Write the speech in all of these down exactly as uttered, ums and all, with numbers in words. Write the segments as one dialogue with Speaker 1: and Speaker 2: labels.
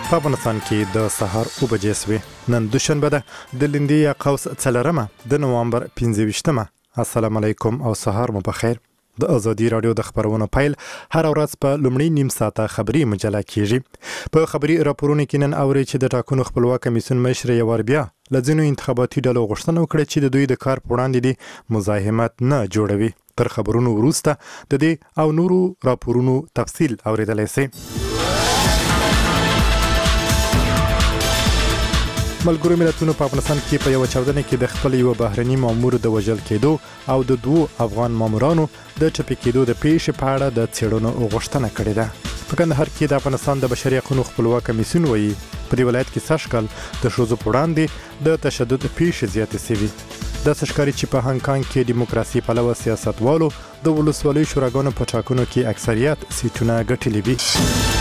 Speaker 1: په افغانستان کې د سهار اوه بجې سوې. نن دوشنبه ده د لیندي یا قوس څلورمه د نوامبر پنځه ویشتمه. السلام علیکم او سهار مو بخیر. د ازادي رادیو د خبرونو پیل هر ورځ په لومړی نیم ساعته خبري مجله کیږي. په خبري راپورونو کې نن اوري چې د ټاکنو خپلواک کمیسیون مشر یوار بیا لځینو انتخاباتي ډلو غوښتنه وکړه چې د دوی د کار په وړاندې دي مزاحمت نه جوړوي. تر خبرونو وروسته د دې او نورو راپورونو تفصیل اوریدلای شئ. ملګرو ملتونو په افغانستان کې په یو چاودنه کې د خپل یو بهرني مامور د وژل کېدو او د دوو افغان مامورانو د ټپي کېدو د پیښې په اړه د څېړنو غوښتنه کړې ده. په کندهار کې د افغانستان د بشري حقوقو خپلواک کمیسیون وایي په دې ولایت کې سږ کال د ښځو په وړاندې د تشدد پیښې زیاتې شوي. داسې ښکاري چې په هانګ کانګ کې دیموکراسي پلوه سیاستوالو د ولسوالیو شوراګانو په ټاکنو کې اکثریت سیټونه ګټلي دي.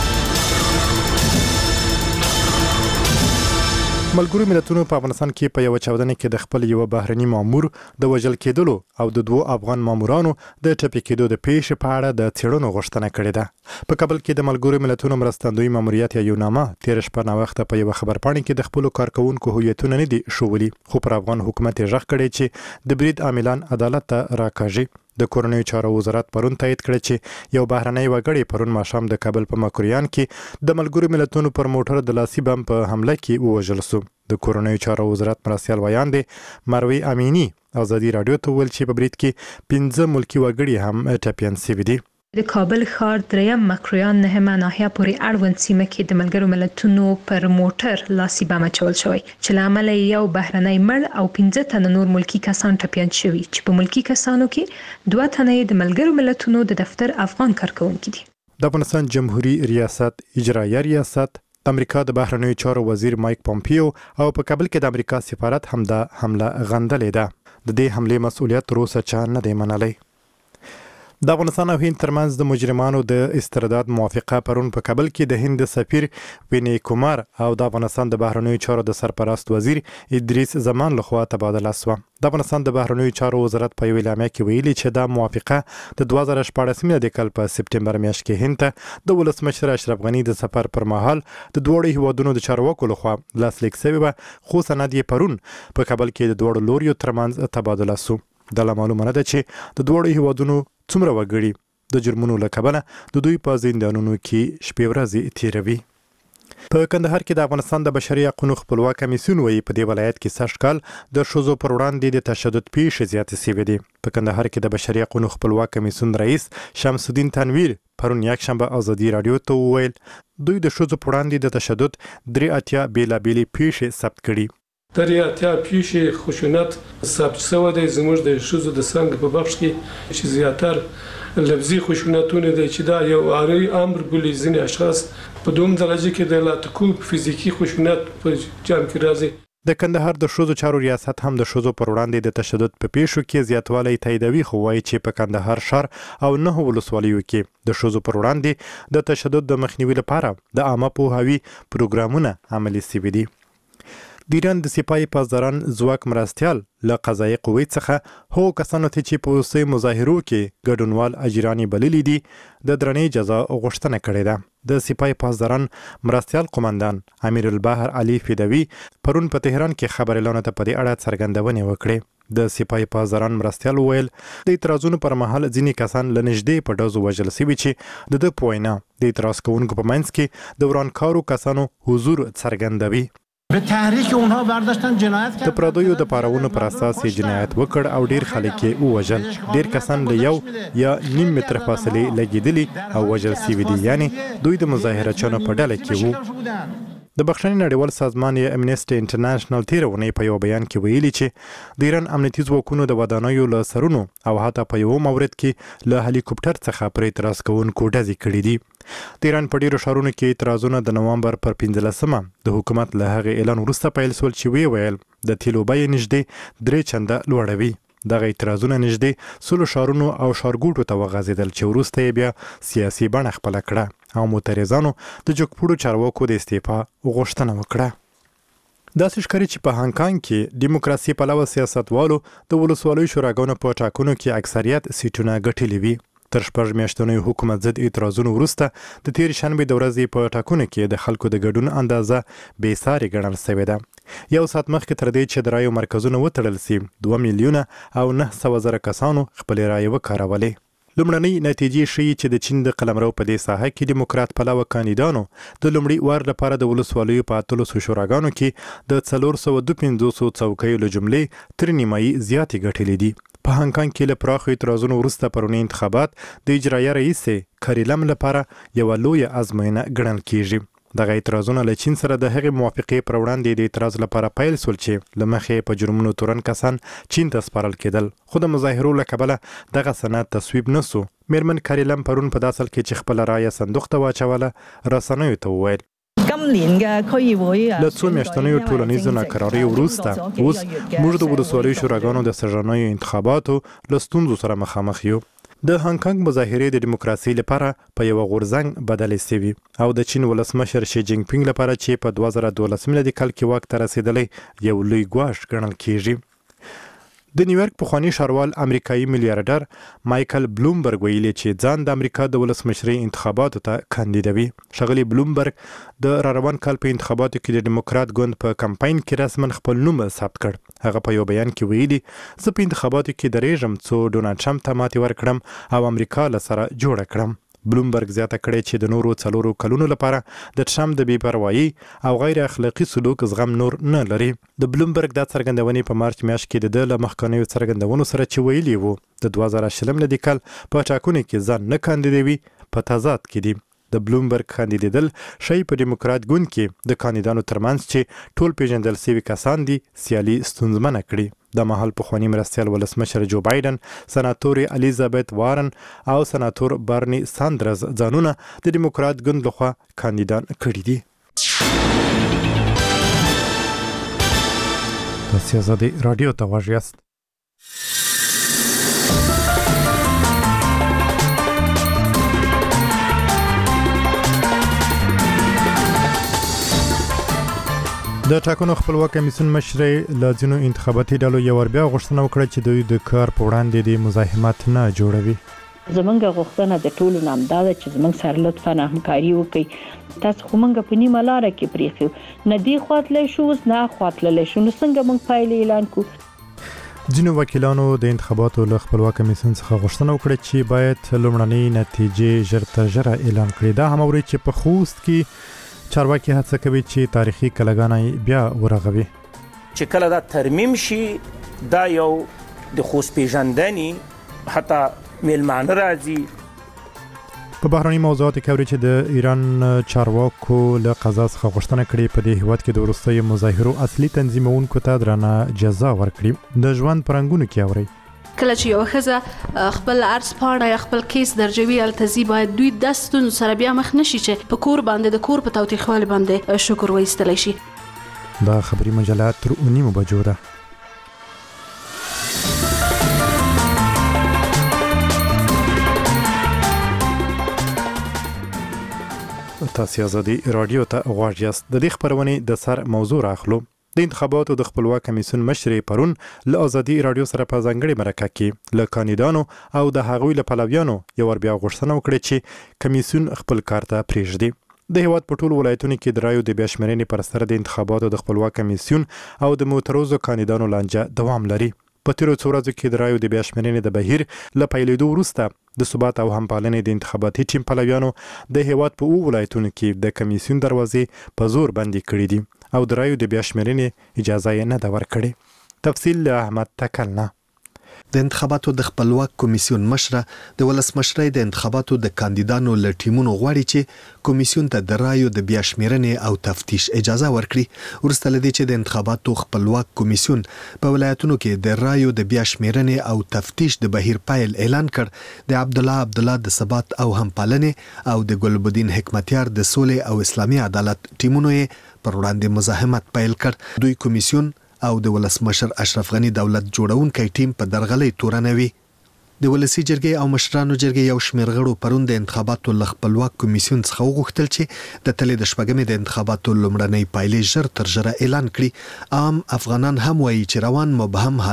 Speaker 1: ملګرو ملتونو په افغانستان کې په یو چاودنه کې د خپل یو بهرني مامور د وژل کېدلو او د دوو افغان مامورانو د ټپي کېدو د پیښې په اړه د څېړنو غوښتنه کړې ده. په کابل کې د ملګرو ملتونو مرستندوی ماموریت یا یوناما تیر شپه ناوخته په یو خبرپاڼه کې د خپل کارکونکو هویتونه نه دي ښوولي، خو پر افغان حکومت یې غږ کړی چې د برید عاملان عدالت ته راکاږي. د کورنیو چارو وزارت پرون تایید کړ چې یو بهرنی وګړی پرون ماښام د کابل په مکروریان کې د ملګرو ملتونو پر موټر د لاسي بم په حمله کې ووژل شو. د کورنیو چارو وزارت مرستیال ویاند مروي امینی ازادي رادیو ته ویل چې په برید کې پنځه ملکی وګړي هم ټپیان شوي دي.
Speaker 2: د کابل ښار دریم مکروریان نهمه ناحیه پورې اړوند سیمه کې د ملګرو ملتونو پر موټر لاسي بم اچول شوی چې له امله یو بهرنی مړ او پنځه تنه نور ملکی کسان ټپیان شوي چې په ملکی کسانو کې دوه تنه د ملګرو ملتونو د دفتر افغان کارکونکي دي.
Speaker 1: د افغانستان جمهوریت ریاست اجرایه ریاست د امریکا د بهرنیو چارو وزیر مایک پومپیو او په کابل کې د امریکا سفارت هم د حمله غندلې ده. د دې حمله مسؤلیت تر اوسه چا نه دی منلی. د افغانستان او هند ترمنځ د مجرمانو د استرداد موافقه پرون په کابل کې د هند سفیر ویني کومار او د افغانستان د بهرنیو چارو د سرپرست وزیر ادریس زمان لخوا تبادله شوه. د افغانستان د بهرنیو چارو وزارت په یوه اعلامیه کې ویلي چې دا موافقه د دوه زره شپاړس د کال په سپټمبر میاشت کې هند ته د ولسمشر اشرف غني د سفر پر مهال د دوړو هیوادونو د چارواکو لخوا لاسلیک شوی و، خو سند یې پرون په کابل کې د دوړو لوریو ترمنځ تبادله شو. د معلومه ده چې د دوړو هیوادونو څومره وګړي د جرمونو له کبله د دوی په زندانونو کې شپې ورځې تیروي. په کندهار کې د افغانستان د بشري حقوقو خپلواک کمیسیون وایي په دې ولایت کې سږ کال د ښځو پر وړاندې د تشدد پیښې زیاتې شوې دي. په کندهار کې د بشري حقوقو خپلواک کمیسیون رئیس شمس الدین تنویر پرون یکشنبه ازادي رادیو ته وویل دوی د ښځو پر وړاندې د تشدد درې اتیا بیلابېلې پیښې ثبت کړي.
Speaker 3: درې اتیا پیښې خشونت ثبت شوی دی زموږ د ښځو د څنګ په بخش کې چې زیاتر لفظي خشونتونه دی چې دا یو عاري امر بولي. ځینې اشخاص په دوم درجه کې د لاتکوب فزیکي خشونت په جام کې راځي.
Speaker 1: د کندهار د ښځو چارو ریاست هم د ښځو پر وړاندې د تشدد په پیښو کې زیاتوالی تاییدوي، خو وایي چې په کندهار ښار او نه ولسوالیو کې د ښځو پر وړاندې د تشدد د مخنیوي لپاره د عامه پوهاوي پروګرامونه عملي شوي دي. د ایران د سپاه پاسداران ځواک مرستیال له قضایي قوې څخه هغو کسانو ته چې په وروستیو مظاهرو کې ګډونوال اجران بللي دي د درنې جزا غوښتنه کړې ده. د سپاه پاسداران مرستیال قومندان امیر البحر علي فدوي پرون په تهران کې خبريالانو ته په دې اړه څرګندونې وکړې. د سپاه پاسداران مرستیال وویل د اعتراضونو پر مهال ځینې کسان له نږدې په ډزو وژل شوي چې د ده په وینا د اعتراض کوونکو په منځ کې د ورانکارو کسانو حضور څرګندوي.
Speaker 4: به تحریک اونها برداشتن جنایت کردن.
Speaker 1: د پردیو د پارونو پر اساس جنایت وکړ او ډیر خلک یې ووژل. ډیر کسان له یو یا نیم متر فاصلې لګیدلي او وژل شوي دي، یعنی دوی د مظاهرچیانو په ډله کې وو. د بخښنې نړیوال سازمان یا امنیسټي انټرنیشنل تیر ونې په یو بیان کې ویلي چې د ایران امنیتي ځواکونو د ودانیو له سرونو او حتی په یو مورد کې له هلیکوپټر څخه پر اعتراض کوونکو ډزې کړې دي. د ایران په ډیرو ښارونو کې اعتراضونه د نوامبر پر پنځلسمه د حکومت له هغې اعلان وروسته پیل شول چې ویې ویل د تیلو بیې نږدې درې چنده لوړوي. دغه اعتراضونه نږدې سلو ښارونو او ښارګوټو ته وغځېدل چې وروسته یې بیا سیاسي بڼه خپله کړه او معترضانو د جګپوړو چارواکو د استعفا غوښتنه وکړه. داسې ښکاري چې په هانګ کانګ کې دیموکراسي پلوه سیاستوالو د ولسوالیو شوراګانو په ټاکنو کې اکثریت سیټونه ګټلي وي. تر شپږ میاشتنوي حکومت ضد اعتراضونو وروسته د تیر شنبه د ورځې په ټاکنو کې د خلکو د ګډون اندازه بې ساري ګڼل شوې ده. یو ساعت مخکې تر دې چې د رایو مرکزونه وتړل سي، دوه میلیونه او نه سوه زره کسانو خپلې رایې وکارولې. لومړنۍ نتیجې ښیي چې د چین د قلمرو په دې ساحه کې دیموکرات پلوه کاندیدانو د لومړي وار لپاره د ولسوالیو په اتلسو شوراګانو کې د څلور سوه دوه پنځوسو څوکیو له جملې تر نیمایي زیاتې ګټلې دي. په هانګ کانګ کې له پراخو اعتراضونو وروسته پرونی انتخابات د اجرایه رئیس کری لم لپاره یوه لویه ازموینه ګڼل کیږي. دغه اعتراضونه له چین سره د هغې موافقې پر وړاندې د اعتراض لپاره پیل سول چې له مخې په جرمونو تورن کسان چین ته سپارل کېدل، خو د مظاهرو له کبله دغه سند تصویب نه سو. میرمن کری لم پرون په داسل کې چې خپله رایه صندوق ته واچوله رسنیو ته وویل له څو میاشتنیو ټولنیزو ناکراریو وروسته اوس موږ د ولسوالیو شوراګانو د سږنیو انتخاباتو له ستونزو سره مخامخ یو. د هانګ کانګ مظاهرې د دیموکراسۍ لپاره په یوه غورځنګ بدلې سوي او د چین ولسمشر شي جینګ پینګ لپاره چې په دوه زره دولس میلادي کال کې واک ته رسېدلی یو لوی ګواښ ګڼل کیږي. د نیویارک پخوانی ښاروال امریکایي میلیارډر مایکل بلومبرګ ویلي چې ځان د امریکا د ولسمشرۍ انتخاباتو ته کاندیدوي. ښاغلي بلومبرګ د راروان کال په انتخاباتو کې د ډیموکرات ګوند په کمپاین کې رسما خپل نوم ثبت کړ. هغه په یو بیان کې ویلي زه په انتخاباتو کې درېږم څو ډونالډ ټرمپ ته ماتې ورکړم او امریکا له سره جوړه کړم. بلومبرګ زیاته کړې چې د نورو څلورو کلونو لپاره د ټرمپ د بې پروایي او غیر اخلاقي سلوک زغم نور نه لري. د بلومبرګ دا څرګندونې په مارچ میاشت کې د ده له مخکنیو څرګندونو سره چې ویلي وو د دوه زره شلم میلادي کال په ټاکنو کې ځان نه کاندیدوي په تضاد کې دي. د بلومبرګ کاندیدېدل ښایي په ډیموکرات ګوند کې د کاندیدانو ترمنځ چې ټول پیژندل سوي کسان دي سیالي ستونزمنه کړي. د مهال پخواني مرستیال ولسمشر جو بایدن، سناتور الیزابت وارن او سناتور برني ساندرز ځانونه د ډیموکرات ګوند لخوا کاندیدان کړي دي. تاسو آزادي رادیو ته غوږ یاست. د ټاکنو خپلواک کمیسیون مشرۍ له ځینو انتخاباتي ډلو یو ور بیا غوښتنه وکړه چې دوی د کار په وړاندې د مزاحمت نه جوړوي.
Speaker 5: زمونږ غوښتنه د ټولو نه همدا ده چې زمونږ سره لطفاً همکاري وکړي. تاسو خو موږ په نیمه لاره کې پرېښیو، نه دې خوا تللی شو اوس نه خوا تللی شو، نو څنګه موږ پایلې اعلان کړو؟
Speaker 1: ځینو وکیلانو د انتخاباتو له خپلواک کمیسیون څخه غوښتنه وکړه چې باید لومړنۍ نتیجې ژر تر ژره اعلان کړي. دا هم اوري چې په خوست کې چارواکي هڅه کوي چې تاریخي کلاګانې بیا ورغوي.
Speaker 6: چې کله دا ترمیم شي دا یو د خوست پیژندنې حتی میلمانه راځي.
Speaker 1: په بهرني موضوعاتو کې اوري چې د ایران چارواکو له قضا څخه غوښتنه کړې په دې هیواد کې د وروستیو مظاهرو اصلي تنظیمونکو ته درنه جزا ورکړي. د ژوند پرنګونو کې اوري
Speaker 7: کله چې یو ښځه خپل عرض پاڼه یا خپل کیس درجوي التزي باید دوی د ستونزو سره بیا مخ نشي چې په کور باندې د کور په تاوتریخوالي باندې شکر وایستلی شي.
Speaker 1: دا خبري مجله تر نیمو بجو ده. تاسو آزادي رادیو ته غوږ یاست. د دې خبرونې د سر موضوع راخلو. د انتخاباتو د خپلواک کمیسیون مشرۍ پرون له آزادي رادیو سره په ځانګړې مرکه کې له کاندیدانو او د هغوی له پلویانو یو ور بیا غوښتنه وکړه چې کمیسیون خپل کار ته پرېږدي. د هیواد په ټولو ولایتونو کې د رایو د بیا شمېرنې پر سر د انتخاباتو د خپلواک کمیسیون او د معترضو کاندیدانو لانجه دوام لري. په تیرو څو ورځو کې د رایو د بیا شمېرنې د بهیر له پیلېدو وروسته د ثبات او همپالنې د انتخاباتي ټیم پلویانو د هیواد په اوو ولایتونو کې د کمیسیون دروازې په زور بندې کړي دي او د رایو د بیا شمېرنې اجازه یې نه ده ورکړې. تفصیل له احمد تکل نه.
Speaker 8: د انتخاباتو د خپلواک کمیسیون مشره د ولسمشرۍ د انتخاباتو د کاندیدانو له ټیمونو غواړي چې کمیسیون ته د رایو د بیا شمېرنې او تفتیش اجازه ورکړي وروسته له دې چې د انتخاباتو خپلواک کمیسیون په ولایتونو کې د رایو د بیا شمېرنې او تفتیش د بهیر پیل اعلان کړ. د عبدالله عبدالله د ثبات او همپالنې او د ګلبدین حکمتیار د سولې او اسلامي عدالت ټیمونو یې پر وړاندې مزاحمت پیل کړ. دوی کمیسیون او د ولسمشر اشرف غنی دولت جوړونکی ټیم په درغلۍ تورنوي. د ولسی جرګې او مشرانو جرګې یو شمېر غړو پرون د انتخاباتو ل خپلواک کمیسیون څخه وغوښتل چې د تلې د شپږمې د انتخاباتو لومړنۍ پایلې ژر تر ژره اعلان کړي. عام افغانان هم وایي چې روان مبهم حالت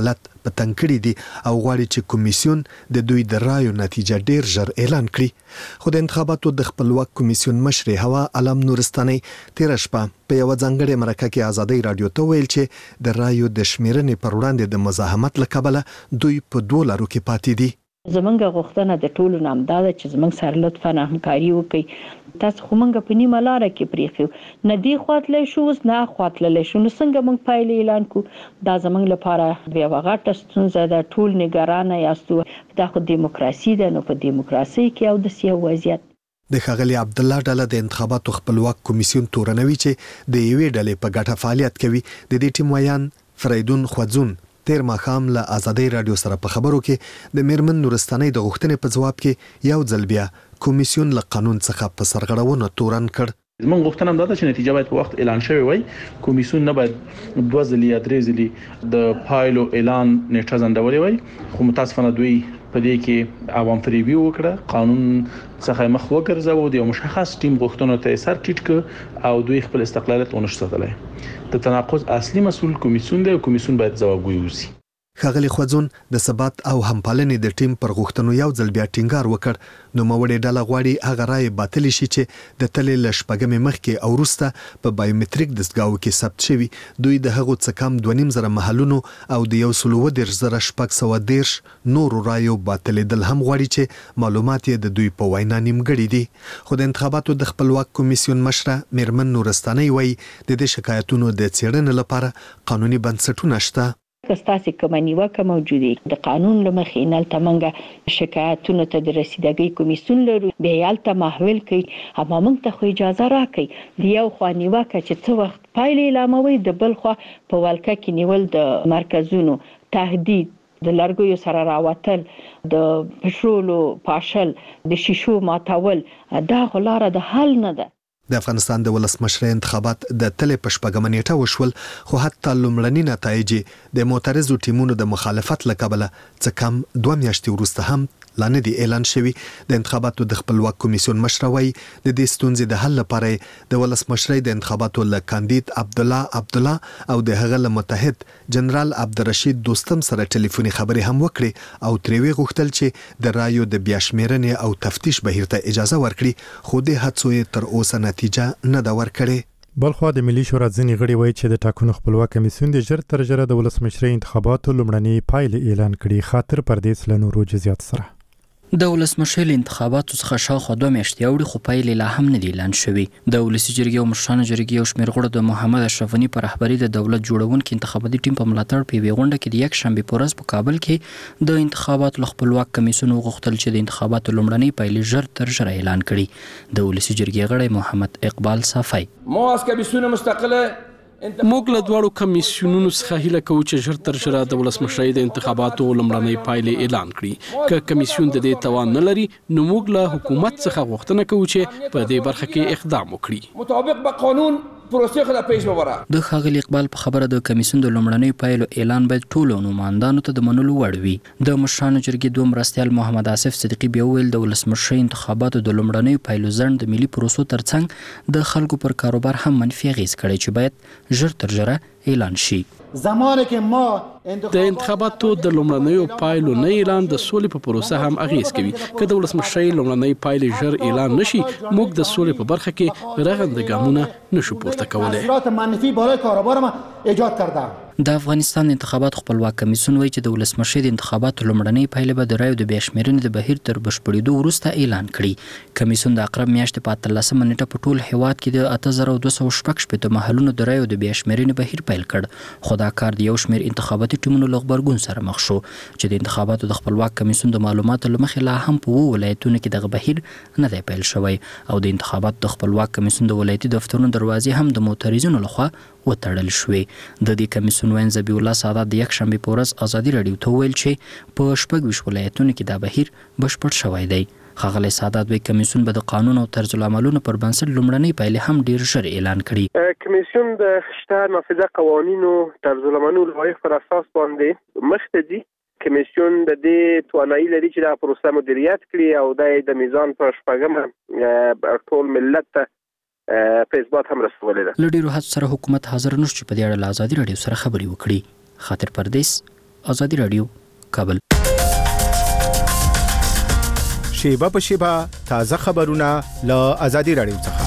Speaker 8: په تنګ کړي دي او غواړي چې کمیسیون د دوی د رایو نتیجه ډیر ژر اعلان کړي. خو د انتخاباتو د خپلواک کمیسیون مشر هوا علم نورستاني تیر شپه په یو ځانګړي مرکه کې ازادي رادیو ته ویل چې د رایو د شمیرنې پر وړاندې د مزاحمت لکبله دوی په دوه لارو کې پاتې دي.
Speaker 5: زمونږ غوښتنه د ټولو نام دا ده چې زمونږ سره لطفاً همکاري وکړي. تاسو خو مونږ په نیمه لاره کې پریښو، نه دی خواطلی شو اوس نه خواطللی شو، نو څنګه مونږ پایلې اعلان کو؟ دا زمونږ لپاره یوه غټه ستونزه ده. ټول نگرانه یاستو، دا خو دیموکراسي ده، نو په دیموکراسي کې او داسې یو وضعیت.
Speaker 8: د ښاغلي عبدالله ډله د انتخاباتو خپلواک کمیسیون تورنوي چې د یوې ډلې په ګټه فعالیت کوي. د دې ټیم ویان فریدون خوځون تیر ماښام له ازادي رادیو سره په خبرو کې د میرمن نورستاني د غوښتنې په ځواب کې یو ځل بیا کمیسیون له قانون څخه په سرغړونه تورن کړ.
Speaker 9: زموږ غوښتنه هم دا ده چې نتیجه باید په وخت اعلان شوی وي. کمیسیون نه باید دوه ځلې یا درې ځلې د پایلو اعلان نیټه ځنډولې وي. خو متاسفانه دوی په دې کې عوام فریبي وکړه، قانون څخه مخ وګرځاوه، د یو مشخص ټیم غوښتنو ته سر ټیټ کړ او دوی خپل استقلالیت ونه ساتلی. د تناقض اصلي مسؤل کمیسیون دی او کمیسیون باید ځوابګوی وسی.
Speaker 8: ښاغلي خوځون د ثبات او همپالنې د ټیم پر غوښتنو یو ځل بیا ټینګار وکړ. نو موړې ډله غواړي هغه رای باطل شي چې د تلې له شپږمې مخکې او وروسته په بایومتریک دستګاو کې ثبت شوي. دوی د هغو څه کم دوه نیم زره محلونو او د یو سل اووه دېرش زره شپږ سوه دېرش نورو رایو باطلېدل هم غواړي چې معلومات یې د دوی په وینا نیمګړي دي. خو د انتخاباتو د خپلواک کمیسیون مشره میرمن نورستاني وایي د دې شکایتونو د څېړنې لپاره قانوني بنسټونه شته.
Speaker 5: که ستاسې کومه نیوکه موجودې د قانون له مخې هلته موږ شکایتونو ته د رسیدګۍ کمیسیون لرو، بیا یې هلته محول کړئ، اما موږ ته خو اجازه راکړئ د یو خوا نیوکه چې څه وخت پایلې اعلاموئ، د بل خوا په ولکه کې نیول د مرکزونو تهدید، د لرګیو سره راوتل، د پټرولو پاشل، د شیشو ماتول، دا خو لاره د حل نه ده.
Speaker 8: د افغانستان د ولسمشر انتخابات د تلې په شپږمه نیټه وشول، خو حتی لومړني نتایج د معترضو ټیمونو د مخالفت له کبله څه کم دوه میاشتې وروسته هم لا نه دی اعلان شوی. د انتخاباتو د خپلواک کمیسیون مشر وایي د دې ستونزې د حل لپاره د ولسمشرۍ د انتخاباتو له کاندید عبدالله عبدالله او د هغه له متحد جنرال عبدالرشید دوستم سره ټلیفوني خبرې هم وکړي او ترې وی غوښتل چې د رایو د بیا شمیرنې او تفتیش بهیر ته اجازه ورکړي، خو د هڅو یې تر اوسه نتیجه نه ده ورکړې.
Speaker 1: بلخوا د ملي شورا ځینې غړي وایي چې د ټاکنو خپلواک کمیسیون د ژر تر ژره د ولسمشرۍ انتخاباتو لومړنۍ پایلې اعلان کړي. خاطر پردیس له نورو جزئیات سره
Speaker 10: د ولسمشرۍ انتخاباتو څخه شاوخوا دوه میاشتې اوړي، خو پایلې لا هم نه دي اعلان شوي. د ولسي جرګې او مشرانو جرګې یو شمېر غړو د محمد اشرف غني په رهبرۍ د دولت جوړونکي انتخاباتي ټیم په ملاتړ په یوې غونډه کې د یکشنبې په ورځ په کابل کې د انتخاباتو له خپلواک کمیسیون وغوښتل چې د انتخاباتو لومړنۍ پایلې ژر تر ژره اعلان کړي. د ولسي جرګې غړی محمد اقبال صافی
Speaker 11: ما از کمیسیون مستقله
Speaker 12: موږ له دواړو کمیسیونونو څخه هیله کوو چې ژر تر ژره د ولسمشرۍ د انتخاباتو لومړنۍ پایلې اعلان کړي. که کمیسیون د دې توان نه لري نو موږ له حکومت څخه غوښتنه کوو چې په دې برخه کې اقدام وکړي
Speaker 11: مطابق با قانون پروسه خود پیش ببره.
Speaker 10: د ښاغلي اقبال په خبره د کمیسیون د لومړنۍ پایلو اعلان باید ټولو نمایندانو ته د منلو وړ وي. د مشرانو جرګې دوه مرستیال محمد آصف صدیقي بیا وویل د ولسمشرۍ انتخاباتو د لومړنیو پایلو ځنډ د ملي پروسو ترڅنګ د خلکو پر کاروبار هم منفي اغېز کړی چې باید ژر تر ژره اعلان شي.
Speaker 12: زمانه کې ما د انتخاباتو د لومړنیو پایلو نه اعلان د سولې په پروسه هم اغیز کوي. که د ولسمشرۍ لومړنۍ پایلې ژر اعلان نشي، موږ د سولې په برخه کې رغنده ګامونه نشو پورته کولی.
Speaker 4: تاثیرات منفی برای کاروبار ما ایجاد کرده.
Speaker 10: د افغانستان انتخابات خپلواک کمیسیون وایي چې د ولسمشرۍ د انتخاباتو لومړنۍ پایلې به د رایو د بیا شمیرنې د بهیر تر بشپړېدو وروسته اعلان کړي. کمیسیون د اقرب میاشتې په اتلسمه نیټه په ټول هیواد کې د اته زره دوه سوه شپږ شپېته محلونو د رایو د بیا شمیرنې بهیر پیل کړ، خو دا کار د یو شمېر انتخاباتي ټیمونو له غبرګون سره مخ شو چې د انتخاباتو د خپلواک کمیسیون د معلوماتو له مخې لا هم په اووه ولایتونو کې دغه بهیر نه دی پیل شوی او د انتخاباتو د خپلواک کمیسیون د ولایتي دفترونو دروازې هم د معترضینو لخوا وتړل شوې. د دې کمیسیون وین ذبیح الله سادات د یکشنبې په ورځ ازادي راډیو ته وویل چې په شپږ ویشت ولایتونو کې دا بهیر بشپړ شوی دی. ښاغلی سادات وایي کمیسیون به د قانون او طرز العملونو پر بنسټ لومړنۍ پایلې هم ډیر ژر اعلان کړي.
Speaker 13: کمیسیون د شته نافذه قوانینو طرز العملونو لوایح پر اساس باندې مخته دي. کمیسیون د دې توانایي لري چې دا پروسه مدیریت کړي او د میزان په شپږمه ټول ملت ته په اثبات هم رسولې ده.
Speaker 10: له ډیرو هڅو سره حکومت حاضر نشو چې په دې اړه له ازادي راډیو سره خبرې وکړي. خاطر پردیس ازادي رادیو کابل.
Speaker 14: شیبه په شیبه تازه خبرونه له ازادي رادیو څخه.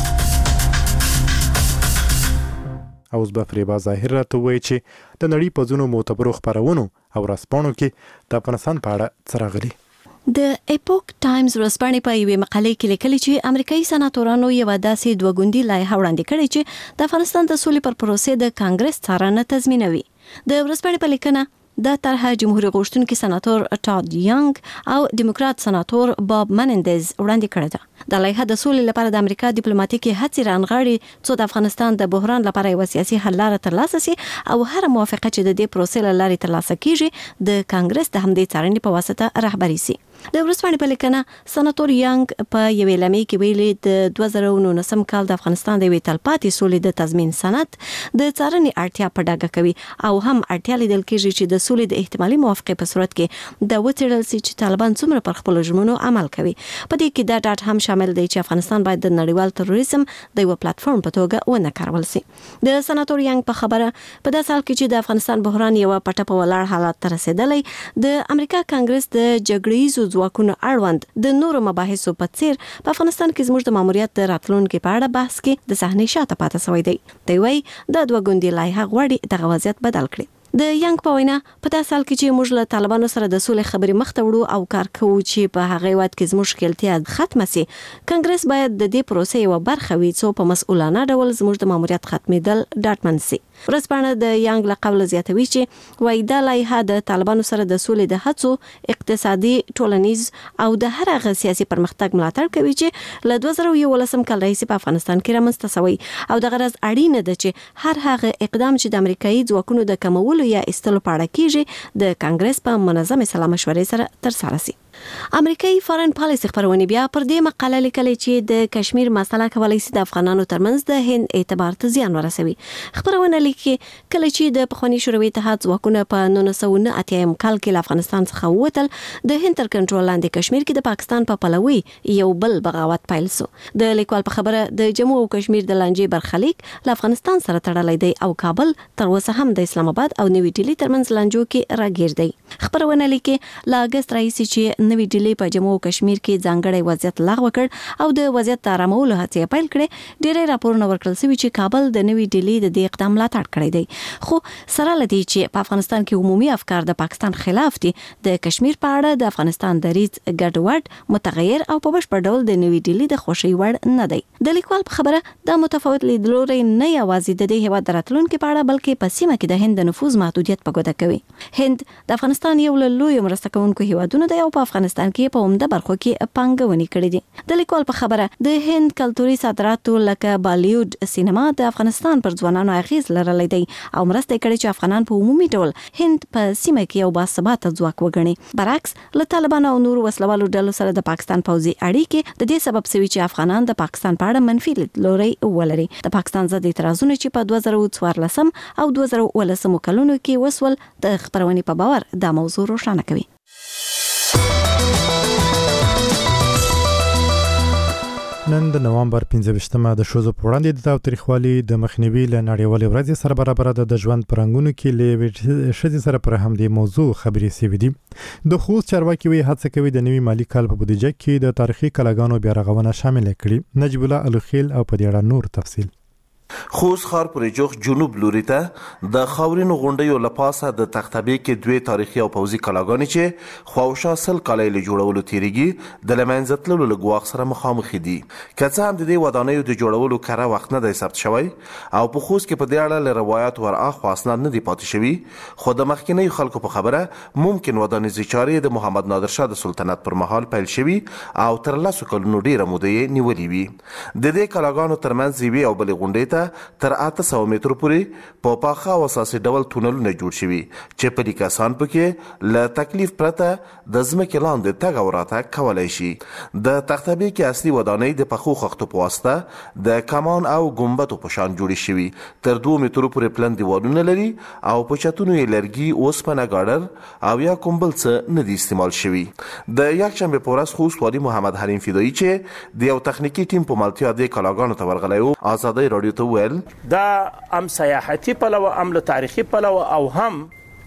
Speaker 1: اوس به فریبا ظاهر راته وایي چې د نړۍ په ځینو معتبرو خپرونو او ورځپاڼو کې د افغانستان په اړه څه راغلي.
Speaker 15: د ایپوک ټایمز ورځپاڼې په یوې مقالې کې لیکلي چې امریکایي سناتورانو یو داسې دوه ګوندي لایحه وړاندې کړې چې د افغانستان د سولې پر پروسې د کانګرس څارنه تضمینوي. د ورځپاڼې په لیکنه دا طرحه جمهوریت غوښتونکي سناتور ټاد یانګ او ډیموکرات سناتور باب منندز وړاندې کړې ده. د لایحه د سولې لپاره د امریکا ډیپلوماټیکي هڅې رانغاړي څو د افغانستان د بحران لپاره یو سیاسي حل لاره ترلاسه شي او هر موافقه چې د دې پروسې لارې ترلاسه کیږي د کانګرس د همدې څارنې په واسطه رهبري شي. د ورځپاڼې په لیکنه سناتور یانګ په یوې لمې کې ویلي د دوه زره نولسم کال د افغانستان د وی تلپاتې سولې د تضمین سند د څارنې اړتیا په ډاګه کوي او هم اړتیا لیدل کېږي چې د سولې د احتمالي موافقې په صورت کې د وټرل سي چې طالبان څومره پر خپل ژمنو عمل کوي. په دې کې دا ډاټ هم شامل دی چې افغانستان باید د نړیوال تروریزم د یو پلیټفارم په توګه ونه کارول شي. د سناتور یانګ په خبره په داسې حال کې چې د افغانستان بحران یو پټه په ولاړ حالت ته رسیدلی د امریکا کانګرس د جګړې ځواکونو اړوند د نورو مباحثو په څیر په افغانستان کې زموږ د ماموریت د راتلونکو په اړه بحث کې د صحنې شاته پاتې شوی دی. دی وايي د دوه ګوندي لایحه غواړي دغه وضعیت بدل کړي. د یانګ په وینا په داسې حال کې چې موږ له طالبانو سره د سولې خبرې مخته وړو او کار کوو چې په هغه وخت کې زموږ ښکېلتیا ختمه شي، کانګرس باید د دې پروسې یو برخه وي څو په مسؤلانه ډول زموږ د ماموریت ختمېدل ډاډمن شي. ورځپاڼه د یانګ له قوله زیاتوي چې وایي دا لایحه د طالبانو سره د سولې د هڅو اقتصادي، ټولنیز او د هر هغه سیاسي پرمختګ ملاتړ کوي چې له دوه زره یولسم کال راهیسې په افغانستان کې رامنځته شوی او د غرض اړینه ده چې هر هغه اقدام چې د امریکایي ځواکونو د کمولو یا استلو په اړه کیږي د کانګرس په منظمه سلا مشورې سره ترسره شي. امریکایي فارن پالیسي خبرونه بیا پر دې مقاله لیکلي چې د کشمیر مسله کولای شي د افغانانو ترمنځ د هند اعتبار ته زیان ورسوي. خبرونه لیکي کله چې د پخوانی شوروي اتحاد ځواکونه په نولس سوه نه اتیا کال کې له افغانستان څخه ووتل، د هند تر کنټرول لاندې کشمیر کې د پاکستان په پلوي یو بل بغاوت پیل شو. د لیکوال په خبره د جموں او کشمیر د لانجې برخلیک له افغانستان سره تړلی دی او کابل تر اوسه هم د اسلام آباد او نوی ډیلی ترمنځ لانجو کې راګیر دی. خبرونه لیکي له اگست راهیسې چې نوی ډیلی په جموں او کشمیر کې ځانګړی وضعیت لغوه کړ او د وضعیت آرامولو هڅې پیل کړې، ډېری راپورونه ورکړل شوي چې کابل د نوی ډیلی د دې اقدام ملاتړ کړی دی. خو سره له دې چې په افغانستان کې عمومي افکار د پاکستان خلاف دي، د کشمیر په اړه د افغانستان دریځ ګډوډ، متغیر او په بشپړ ډول د نوی ډیلی د خوښۍ وړ نه دی. د لیکوال په خبره دا متفاوت لیدلوري نه یوازې د دې هیواد د راتلونکو په اړه بلکې په سیمه کې د هند د نفوذ محدودیت په ګوته کوي. هند د افغانستان یو له لویو مرسته کوونکو هیوادونو دی او په افغانستان کې په عمده برخو کې پانګونې کړې دي. د لیکوال په خبره د هند کلتوري صادراتو لکه بالیوډ سینما د افغانستان پر ځوانانو اغیز لرلی دی او مرسته کړې چې افغانان په عمومي ډول هند په سیمه کې یو باثباته ځواک وګڼي. برعکس له طالبانو او نورو وسلوالو ډلو سره د پاکستان پوځي اړیکې د دې سبب شوي چې افغانان د پاکستان په اړه منفي لیدلوري ولري. د پاکستان ضد اعتراضونه چې په دوه زره څوارلسم او دوه زره اوولسم کلونو کې وسول د خبرونې په باور دا موضوع روښانه کوي.
Speaker 1: نن د نوامبر پنځه ویشتمه د ښځو په وړاندې د تاوتریخوالي د مخنیوي له نړیوالې ورځې سره برابر ده. د ژوند پرنګونو کې له ښځې سره پر همدې موضوع خبرې شوې دي. د خوست چارواکي وی هڅه کوي د نوي مالی کال په بودیجه کې د تاریخي کلاګانو بیا رغونه شامل کړي. نجیب الله الوخیل او په دې اړه نور تفصیل.
Speaker 16: خوست ښار پرې جوخ جنوب لوري ته د خاورینو غونډیو لپاسه د تختبې کې دوی تاریخي او پوځي کلاګانې چې خواوشا سل کالۍ له جوړولو تیریږي د له منځه تللو له ګواښ سره مخامخ دي. که څه هم د دې ودانیو د جوړولو کره وخت نه دی ثبت شوی او په خوست کې په دې اړه له روایات ورآخوا اسناد نه دي پاتې شوي، خو د مخکینیو خلکو په خبره ممکن ودانیزې چارې د محمد نادر شاه د سلطنت پر مهال پیل شوي او تر لسو کلونو ډېره موده یې نیولې وي. د دې کلاګانو ترمنځ یوې او بلې غونډې ته تر اته سوه مترو پورې په پاخه او اساسي ډول تونلونه جوړ شوي چې پلي کسان پکې له تکلیف پرته د ځمکې لاندې تګ او راتګ کولی شي. د تختبې کې اصلي ودانۍ د پخو خښتو په واسطه د کمان او ګمبتو په شان جوړې شوي، تر دوه مترو پورې پلن دیوالونه لري او په چتونو یې لرګي، اوسپنه، ګاډر او یا کوم بل څه نه دي استعمال شوي. د یکشنبې په ورځ خوست والي محمد حلیم فدایي چې د یو تخنیکي ټیم په ملتیا دې کلاګانو ته ورغلی و، ازادۍ راډیو ته وویل
Speaker 6: دا هم سیاحتي پلوه، هم له تاریخي پلوه او هم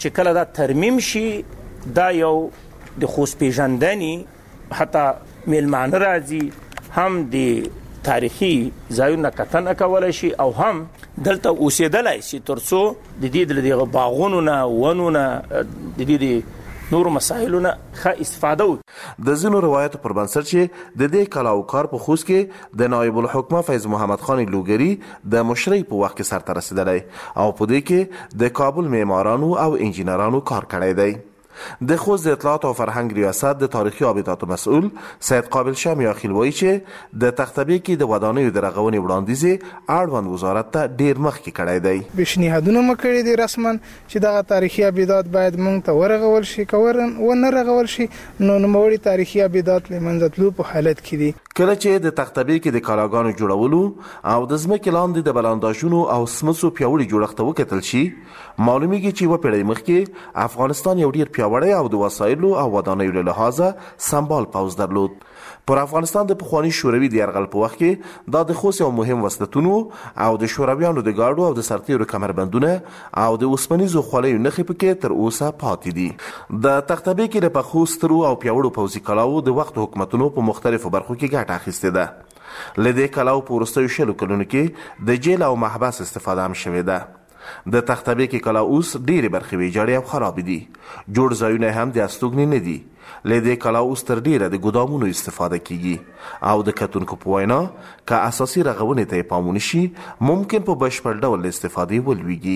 Speaker 6: چې کله دا ترمیم شي دا یو د خوست پیژندنې حتی میلمانه راځي هم د تاریخي ځایونه کتنه کولای شي او هم دلته اوسېدلای شي ترڅو د دې د باغونو نه ونو نه د دې نور مسایلونه ښه استفاده وکړي.
Speaker 16: د ځینو روایتو پر بنسټ چې د دې کلاو کار په خوست کې د نایب الحکومه فیض محمد خان لوګری د مشرۍ په وخت کې سرته رسیدلی او په دې کې د کابل معمارانو او انجینرانو کار کړی دی. د خوست د اطلاعات او فرهنګ ریاست د تاریخي آبیاتو مسؤل سید قابل شاه میاخیل وایي چې د تختبې کې د ودانیو د رغونې وړاندیز اړوند وزارت ته ډیر مخکې کړی دی.
Speaker 17: پیشنهادونه مکړي دي رسما چې دغه تاریخي آبیات باید مونږ ته ورغول شي، کورن و نه رغول شي نو نوموړي تاریخي آبیات لمنځه تلو په حالت کې دي.
Speaker 16: کله چې د تختبې کې د کالاګانو جوړولو او د ځمکې لاندې د بلانداژونو او سمڅو پیاوړي جوړښت وکتل شي معلومیږي چې و پیړۍ مخکې افغانستان یو ډیر پیاوړی او د وسایلو او ودانیو له لحاظه سمبال پوځ درلود. پر افغانستان د پخوانی شوروي د یرغل په وخت کې دا د خوست یو مهم وسلتونو او د شورویانو د ګاډو او د سرتیرو کمربندونه او د اوسپنیزو خولیو نښې پکې تر اوسه پاتې دي. د تختبې کې د پخو سترو او پیاوړو پوځي کلاو د وخت حکومتونو په مختلفو برخو کې ګټه اخیستې ده. له دې کلاو په وروستیو شلو کلونو کې د جیل او محبس استفاده هم شوې ده. د تختبې کې کلا اوس ډېرې برخې ویجاړې او خرابې دي. جوړ ځایونه هم د استوګنې نه دي. له دې کلا اوس تر ډېره د ګدامونو استفاده کیږي او د کتونکو په وینا که اساسي رغونې ته یې پام ونه شي ممکن په بشپړ ډول له استفادې ولویږي.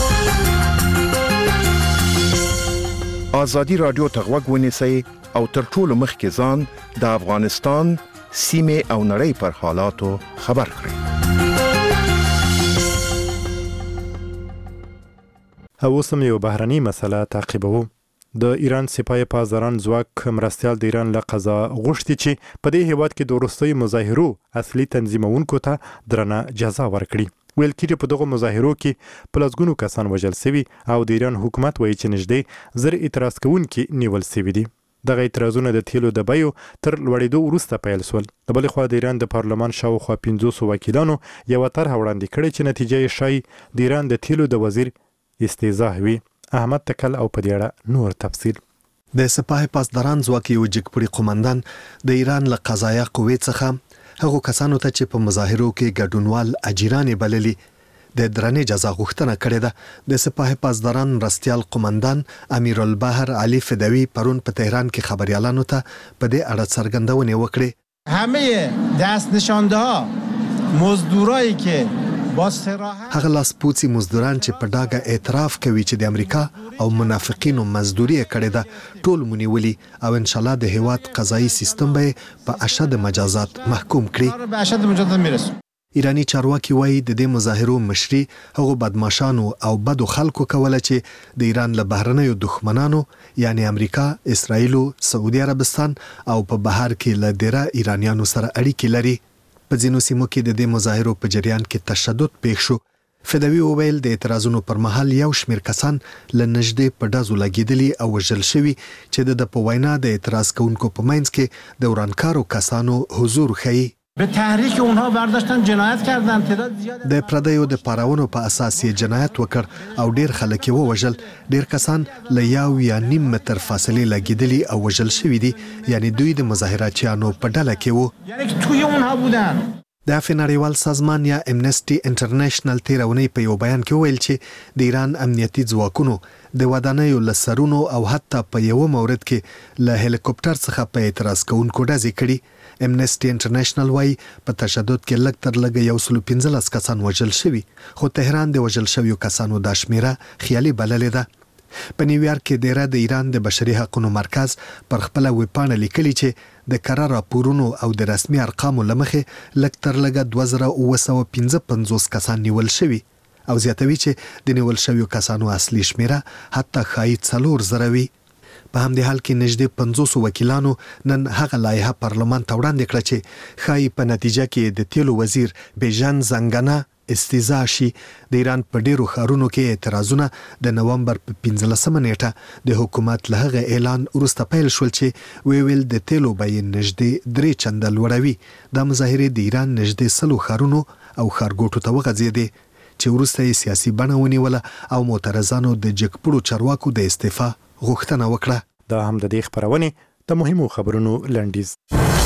Speaker 14: ازادي راډیو ته غوږ ونیسئ او تر ټولو مخکې ځان د افغانستان سیمې او نړۍ پر حالاتو خبر کړئ.
Speaker 1: اوس هم یو بهرني مسله تعقیبوو. د ایران سپاه پاسداران ځواک مرستیال د ایران له قضا غوښتي چې په دې هیواد کې د وروستیو مظاهرو اصلي تنظیمونکو ته درنه جزا ورکړي. ویل کېږي په دغو مظاهرو کې په لسګونو کسان وژل سوي او د ایران حکومت وایي چې نږدې زر اعتراض کوونکي نیول سوي دي. دغه اعتراضونه د تیلو د بیو تر لوړېدو وروسته پیل شول. د بلې خوا د ایران د پارلمان شاوخوا پنځوسو وکیلانو یوه طرحه وړاندې کړې چې نتیجه یې ښایي د ایران د تیلو د وزیر استیضاح وي. احمد تکل او په دې اړه نور تفصیل.
Speaker 8: د سپاه پاسداران ځواک یو جګپړي قومندان د ایران له قضایه قوې څخه هغو کسانو ته چې په مظاهرو کې ګډونوال اجیرانې بللي د درنې جزا غوښتنه کړې ده. د سپاه پاسداران مرستیال قومندان امیر البحر علي فدوی پرون په تهران کې خبريالانو ته په دې اړه څرګندونه وکړه.
Speaker 18: همه دست نشانده ها مزدورایی که
Speaker 8: هغه لاسپوڅي مزدوران چې په ډاګه اعتراف کوي چې د امریکا او منافقینو مزدوري کړې ده ټول مونیولي او ان شاء الله د هیواد قضایي سیستم به په اشد مجازات محکوم کړي.
Speaker 18: به اشد مجازات میرسو.
Speaker 8: ایرانی چارواکي وایي د دې مظاهرو مشري هغو بدمعشانو او بدو خلکو کوله چې د ایران له بهرنیو دښمنانو یعنی امریکا، اسرائیل، سعودي عربستان او په بهر کې له ډیره ایرانیانو سره اړیکې لري. په ځینو سیمو کې د دې مظاهرو په جریان کې تشدد پیښ شو. فدوی وویل د اعتراضونو پر مهال یو شمیر کسان له نږدې په ډزو لګېدلي او وژل شوي چې د په وینا د اعتراض کوونکو په منځ کې د ورانکارو کسانو حضور ښیي.
Speaker 18: به تحریک اونها برداشتن جنایت کردن. تعداد زیاد
Speaker 8: د پردیو د پاراونو په اساس یې جنایت وکړ او ډیر خلک یې ووژل. ډیر کسان له یو یا نیم متر فاصلې لګېدلي او وژل شوي دي. یعنی دوی د مظاهراتچیانو په ډله کې وو.
Speaker 18: یعنی توی اونها بودن.
Speaker 8: د عفو نړیوال سازمان یا امنسټي انټرنیشنل تیرونی په یو بیان کې ویل چې د ایران امنیتي ځواکونو د ودانیو له سرونو او حتی په یو مورد کې له هلیکوپټر څخه په اعتراض کوونکو ډزې کړي. امنسټي انټرنیشنل وايي په تشدد کې لږ تر لږه یو سل پنځلس کسان وژل شوي خو تهران د وژل شویو کسانو د شمیره خیالي بللې ده. په نیویارک کې ډیره د ایران د بشري حقوقو مرکز پر خپل ویبپاڼه لیکلي چې د کره راپورونو او د رسمي ارقامو لمخې لږ تر لږه دوه زره اوه سوه پنځه پنځوس کسان نیول شوي او زیاتوي چې د نیول شویو کسانو اصلي شمیره حتی ښایي څلور زره وي. په همدې حال کې نږدې پنځوسو وکیلانو نن هغه لایحه پارلمان ته وړاندې کړه چې ښایي په نتیجه کې د تیلو وزیر بیژن زنګنه استیضاح شي. د ایران په ډیرو ښارونو کې اعتراضونه د نومبر په پنځلسمه نیټه د حکومت له هغه اعلان وروسته پیل شول چې ویل د تیلو بیې نږدې درې چنده لوړوي. دا مظاهرې د ایران نږدې سلو ښارونو او ښارګوټو ته وغځېدې چې وروسته یې سیاسي بڼه ونیوله او معترضانو د جګپړو چارواکو د استعفا غوښتنه وکړه.
Speaker 1: دا هم د دې خبرونې د مهمو خبرونو لنډیز.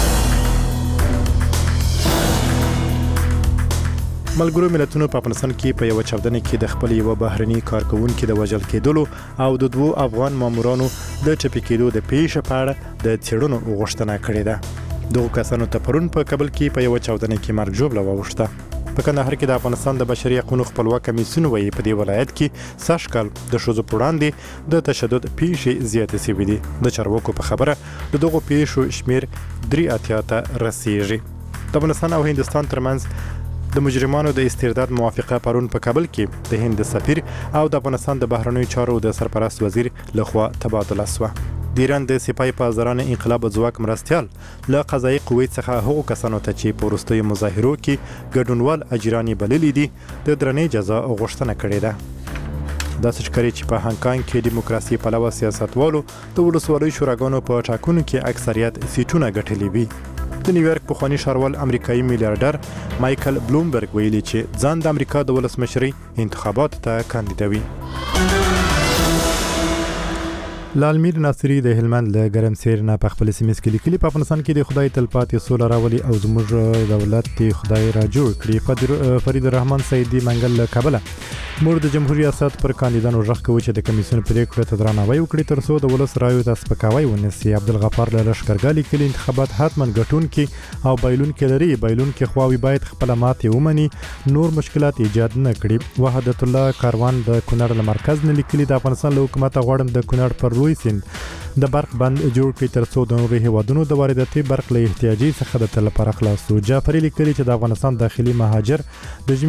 Speaker 1: ملګرو ملتونو په افغانستان کې په یو چاودنه کې د خپل یو بهرني کارکونکو د وژل کېدلو او د دوو افغان مامورانو د ټپي کېدو د پیښې په اړه د څېړنو غوښتنه کړې ده. دغه کسانو ته پرون په کابل کې په یو چاودنه کې مرګ ژوبله واوښته. په کندهار کې د افغانستان د بشري حقوقو خپلواک کمیسیون وایي په دې ولایت کې سږ کال د ښځو پر وړاندې د تشدد پیښې زیاتې شوې دي. د چارواکو په خبره د دغو پیښو شمیر درې اتیا ته رسیږي. د افغانستان او هندستان ترمنځ د مجرمانو د استرداد موافقه پرون په کابل کې د هند سفیر او د افغانستان د بهرنیو چارو د سرپرست وزیر لخوا تبادله شوه. د ایران د سپای پاسداران انقلاب ځواک مرستيال له قضایي قوې څخه هغو کسانو ته چې په وروستیو مظاهرو کې ګډونوال اجراني بللي دي د درنې جزا غوښتنه کړې ده. داسې ښکاري چې په هانګ کانګ کې دیموکراسي پلوه سیاستوالو د ولسوالیو شوراګانو په ټاکنو کې اکثریت سیټونه ګټلي وي. د نیویارک پخوانی ښاروال امریکایي میلیارډر مایکل بلومبرګ ویلي چې ځان د امریکا د ولسمشرۍ انتخاباتو ته کاندیدوي. لالمیر ناصری د هلمند له ګرمسیر نه په خپل سیمه کې لیکلي په افغانستان کې د خدای تلپاتې سوله راولي او زموږ دولت د خدای را جوړ کړي. فرید الرحمن سیدی منګل له کابل موږ د جمهوریت ریاست پر کاندیدانو ژغ کوي چې د کمیسیون پریکړه ته درناوی وکړي ترڅو د ولس رایو ته سپکاوی ونیسي. عبدالغفار له لشکرګاه لیکلي انتخابات حتما ګټونکي او بایلونکي لري. بایلونکي خواوې باید خپل ماتې ومني، نور مشکلات ایجاد نه کړي. وحدت الله کاروان د کونړ له مرکز نه لیکلي د افغانستان له حکومت غواړم د کونړ پر روی سیند د برق بند جوړ کړي ترڅو د نورو هیوادونو د وارداتي برق له احتیاجي څخه د تل لپاره خلاص شو. جعفري لیکلي چې د افغانستان داخلي مهاجر د